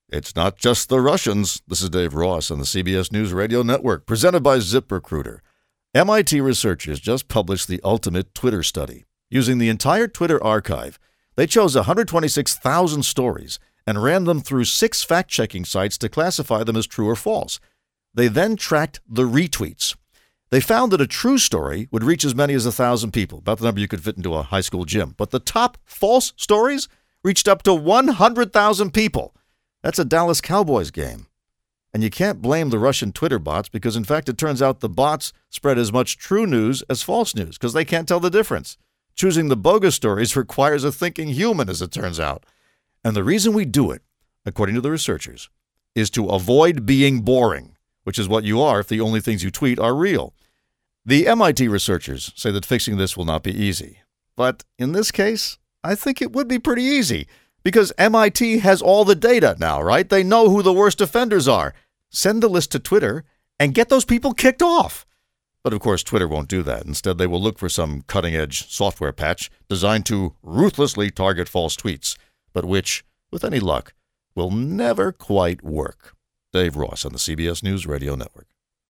It's not just the Russians. This is Dave Ross on the CBS News Radio Network, presented by ZipRecruiter. MIT researchers just published the ultimate Twitter study. Using the entire Twitter archive, they chose 126,000 stories and ran them through 6 fact-checking sites to classify them as true or false. They then tracked the retweets. They found that a true story would reach as many as 1,000 people, about the number you could fit into a high school gym. But the top false stories reached up to 100,000 people. That's a Dallas Cowboys game. And you can't blame the Russian Twitter bots because, in fact, it turns out the bots spread as much true news as false news because they can't tell the difference. Choosing the bogus stories requires a thinking human, as it turns out. And the reason we do it, according to the researchers, is to avoid being boring, which is what you are if the only things you tweet are real. The MIT researchers say that fixing this will not be easy. But in this case, I think it would be pretty easy. Because MIT has all the data now, right? They know who the worst offenders are. Send the list to Twitter and get those people kicked off. But of course, Twitter won't do that. Instead, they will look for some cutting-edge software patch designed to ruthlessly target false tweets, but which, with any luck, will never quite work. Dave Ross on the CBS News Radio Network.